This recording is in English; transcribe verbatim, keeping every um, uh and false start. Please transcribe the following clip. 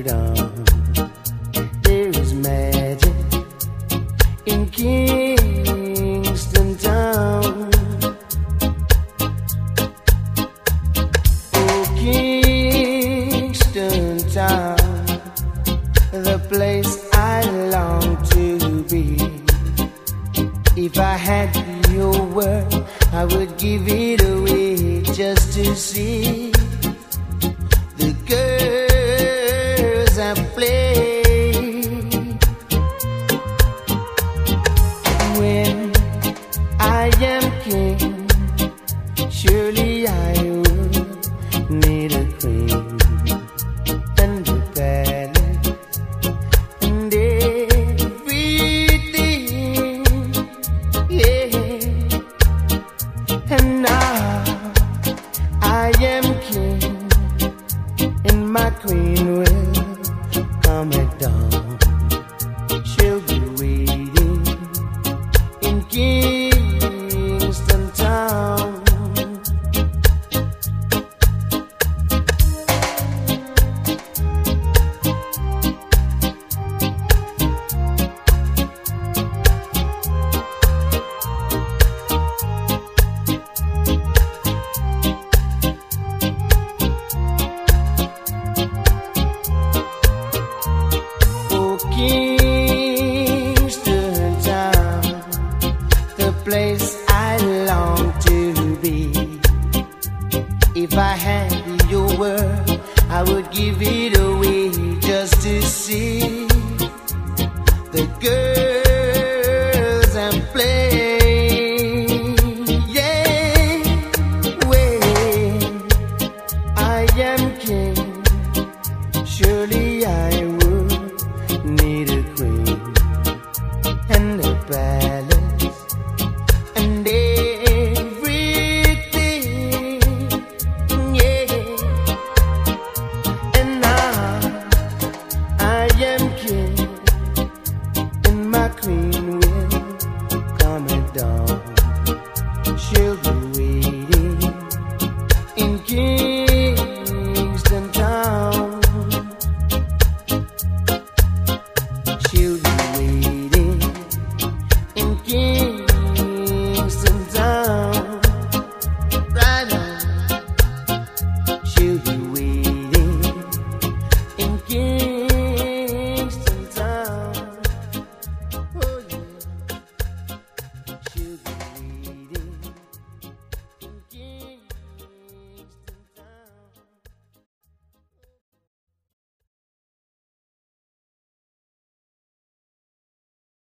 word on. There is magic in Kingston Town. Oh, Kingston Town, the place I long to be. If I had your word, I would give it away just to see the girls I play. When I am king, surely I would need a queen and a palace and everything, yeah. And now I am king, and my queen will come at dawn. She'll be waiting in Kingston Town. Oh, Kingston Town, the place I long to be. If I had your word, I would give it away just to see the girls I'm playing. Yeah, when I am king, surely I will